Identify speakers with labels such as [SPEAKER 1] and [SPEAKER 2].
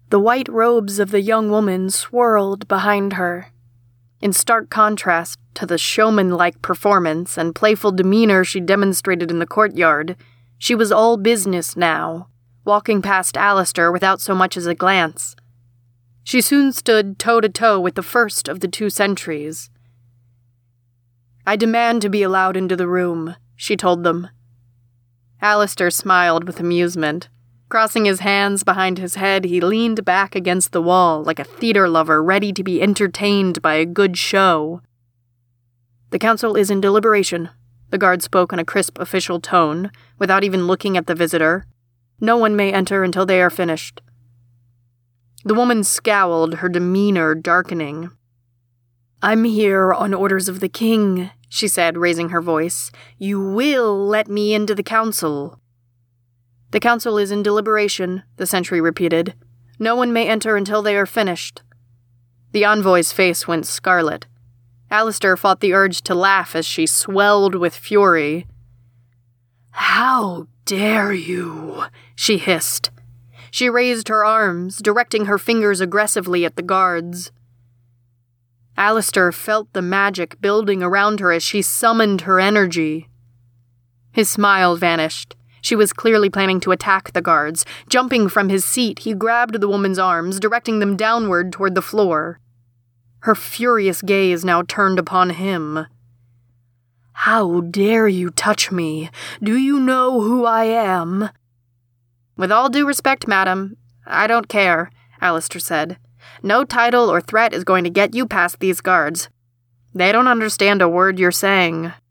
[SPEAKER 1] The white robes of the young woman swirled behind her. In stark contrast to the showman-like performance and playful demeanor she demonstrated in the courtyard, she was all business now, walking past Alistair without so much as a glance. She soon stood toe-to-toe with the first of the two sentries. "I demand to be allowed into the room," she told them. Alistair smiled with amusement. Crossing his hands behind his head, he leaned back against the wall like a theater lover ready to be entertained by a good show. "The council is in deliberation," the guard spoke in a crisp official tone, without even looking at the visitor. "No one may enter until they are finished." The woman scowled, her demeanor darkening. "I'm here on orders of the king," she said, raising her voice. "You will let me into the council." "The council is in deliberation," the sentry repeated. "No one may enter until they are finished." The envoy's face went scarlet. Alistair fought the urge to laugh as she swelled with fury. "How dare you?" she hissed. She raised her arms, directing her fingers aggressively at the guards. Alistair felt the magic building around her as she summoned her energy. His smile vanished. She was clearly planning to attack the guards. Jumping from his seat, he grabbed the woman's arms, directing them downward toward the floor. Her furious gaze now turned upon him. "How dare you touch me? Do you know who I am?" "With all due respect, madam, I don't care," Alistair said. "No title or threat is going to get you past these guards. They don't understand a word you're saying."